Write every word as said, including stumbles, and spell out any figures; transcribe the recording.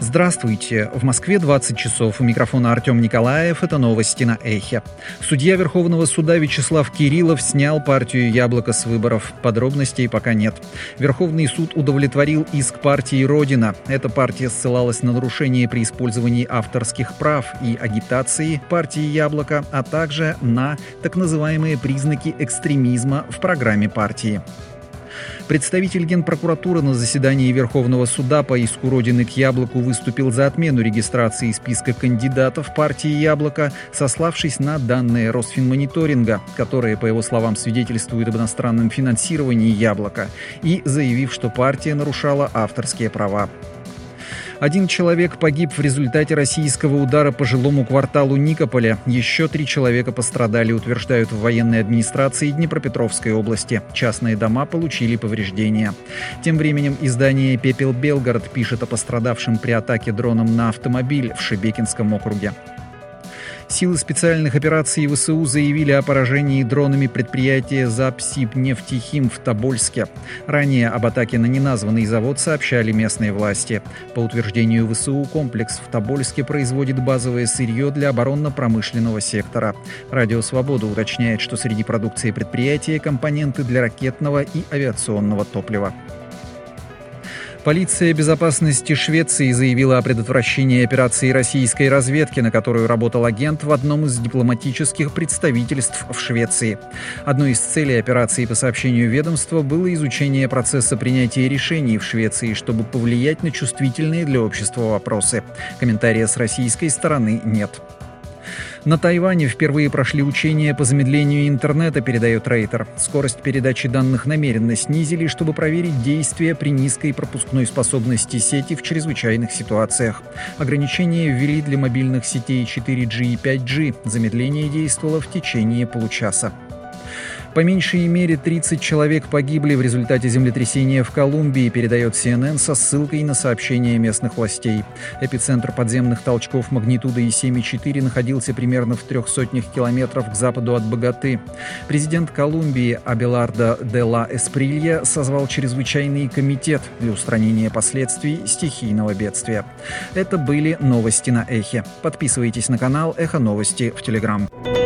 Здравствуйте. В Москве двадцать часов. У микрофона Артем Николаев. Это новости на Эхе. Судья Верховного суда Вячеслав Кириллов снял партию «Яблоко» с выборов. Подробностей пока нет. Верховный суд удовлетворил иск партии «Родина». Эта партия ссылалась на нарушение при использовании авторских прав и агитации партии «Яблоко», а также на так называемые признаки экстремизма в программе партии. Представитель Генпрокуратуры на заседании Верховного суда по иску Родины к «Яблоку» выступил за отмену регистрации списка кандидатов партии «Яблоко», сославшись на данные Росфинмониторинга, которые, по его словам, свидетельствуют об иностранном финансировании «Яблока», и заявив, что партия нарушала авторские права. Один человек погиб в результате российского удара по жилому кварталу Никополя. Еще три человека пострадали, утверждают в военной администрации Днепропетровской области. Частные дома получили повреждения. Тем временем издание «Пепел Белгород» пишет о пострадавшем при атаке дроном на автомобиль в Шебекинском округе. Силы специальных операций ВСУ заявили о поражении дронами предприятия «Запсибнефтехим» в Тобольске. Ранее об атаке на неназванный завод сообщали местные власти. По утверждению ВСУ, комплекс в Тобольске производит базовое сырье для оборонно-промышленного сектора. Радио «Свобода» уточняет, что среди продукции предприятия компоненты для ракетного и авиационного топлива. Полиция безопасности Швеции заявила о предотвращении операции российской разведки, на которую работал агент в одном из дипломатических представительств в Швеции. Одной из целей операции, по сообщению ведомства, было изучение процесса принятия решений в Швеции, чтобы повлиять на чувствительные для общества вопросы. Комментария с российской стороны нет. На Тайване впервые прошли учения по замедлению интернета, передает Рейтер. Скорость передачи данных намеренно снизили, чтобы проверить действия при низкой пропускной способности сети в чрезвычайных ситуациях. Ограничения ввели для мобильных сетей четыре джи и пять джи. Замедление действовало в течение получаса. По меньшей мере тридцать человек погибли в результате землетрясения в Колумбии, передает си эн эн со ссылкой на сообщения местных властей. Эпицентр подземных толчков магнитудой семь и четыре находился примерно в трех сотнях километров к западу от Боготы. Президент Колумбии Абелардо де ла Эсприлья созвал чрезвычайный комитет для устранения последствий стихийного бедствия. Это были новости на Эхе. Подписывайтесь на канал Эхо Новости в Телеграм.